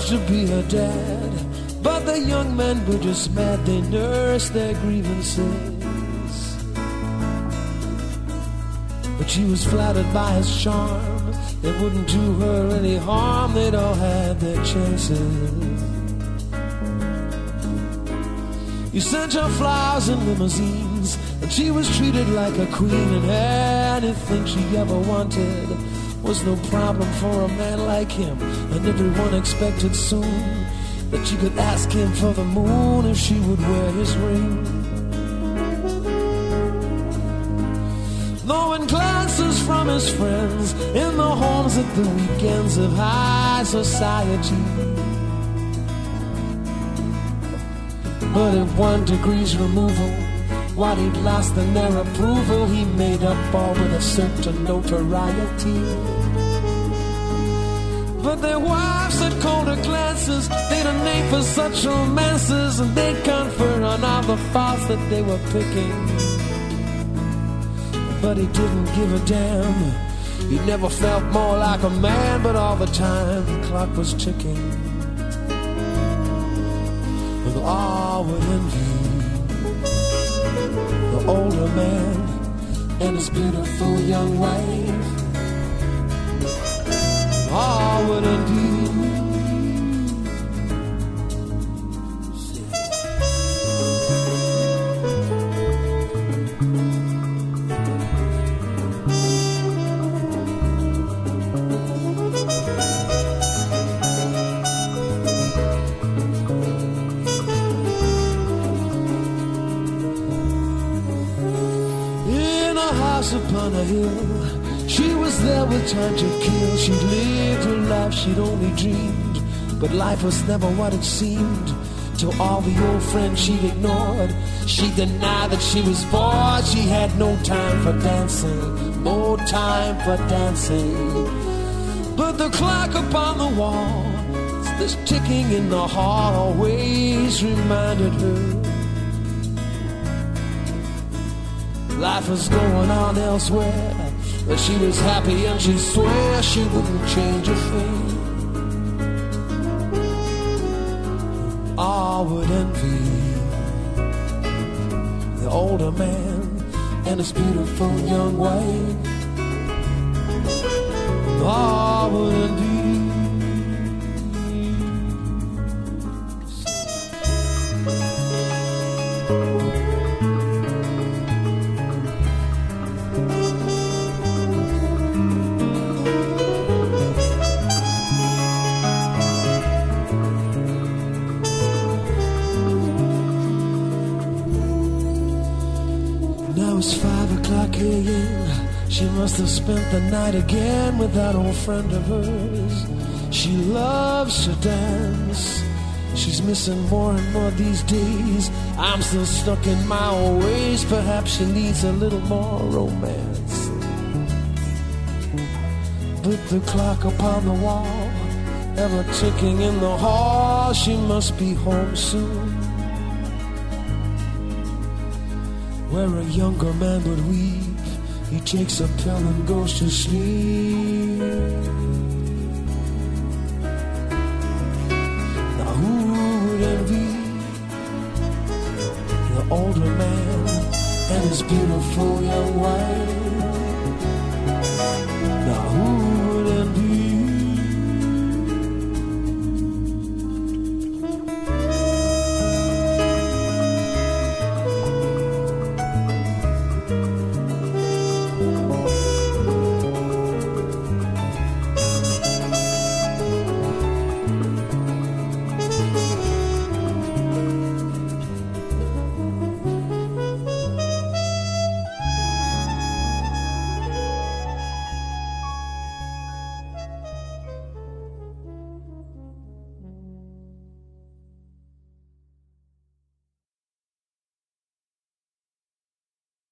love to be her dad, but the young men were just mad. They nursed their grievances, but she was flattered by his charm. It wouldn't do her any harm. They'd all had their chances. You sent her flowers in limousines, and she was treated like a queen, and anything she ever wanted was no problem for a man like him. And everyone expected soon that she could ask him for the moon if she would wear his ring. Throwing glances from his friends in the homes at the weekends of high society. But at 1 degree's removal, what he'd lost in their approval, he made up all with a certain notoriety. But their wives had colder glances, they'd a name for such romances, and they'd confer on all the faults that they were picking. But he didn't give a damn. He never felt more like a man, but all the time the clock was ticking. With all would envy the older man and his beautiful young wife. All would envy. Upon a hill, she was there with time to kill. She lived her life she'd only dreamed, but life was never what it seemed. To all the old friends she'd ignored, she denied that she was bored. She had no time for dancing, no time for dancing. But the clock upon the wall, this ticking in the hall, always reminded her life was going on elsewhere, but she was happy and she swore she wouldn't change a thing. All would envy the older man and his beautiful young wife. All would envy. She must have spent the night again with that old friend of hers. She loves to dance. She's missing more and more these days. I'm still stuck in my old ways. Perhaps she needs a little more romance. But the clock upon the wall, ever ticking in the hall, she must be home soon. Where a younger man would weep, he takes a pill and goes to sleep. Now who would envy the older man and his beautiful young wife? Now who